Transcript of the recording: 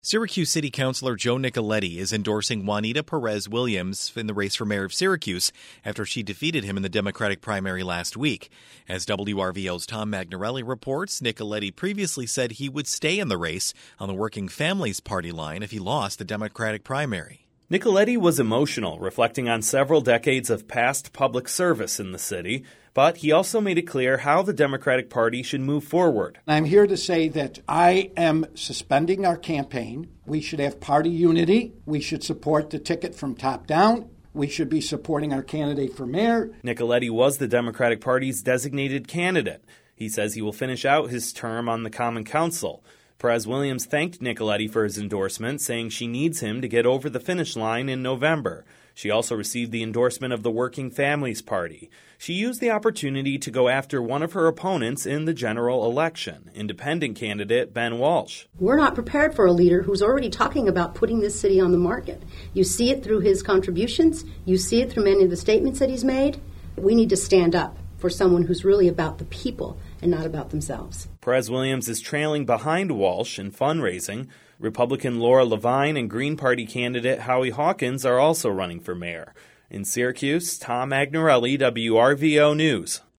Syracuse City Councilor Joe Nicoletti is endorsing Juanita Perez Williams in the race for mayor of Syracuse after she defeated him in the Democratic primary last week. As WRVO's Tom Magnarelli reports, Nicoletti previously said he would stay in the race on the Working Families Party line if he lost the Democratic primary. Nicoletti was emotional, reflecting on several decades of past public service in the city, but he also made it clear how the Democratic Party should move forward. I'm here to say that I am suspending our campaign. We should have party unity. We should support the ticket from top down. We should be supporting our candidate for mayor. Nicoletti was the Democratic Party's designated candidate. He says he will finish out his term on the Common Council. Perez Williams thanked Nicoletti for his endorsement, saying she needs him to get over the finish line in November. She also received the endorsement of the Working Families Party. She used the opportunity to go after one of her opponents in the general election, independent candidate Ben Walsh. We're not prepared for a leader who's already talking about putting this city on the market. You see it through his contributions. You see it through many of the statements that he's made. We need to stand up for someone who's really about the people and not about themselves. Perez Williams is trailing behind Walsh in fundraising. Republican Laura Levine and Green Party candidate Howie Hawkins are also running for mayor. In Syracuse, Tom Magnarelli, WRVO News.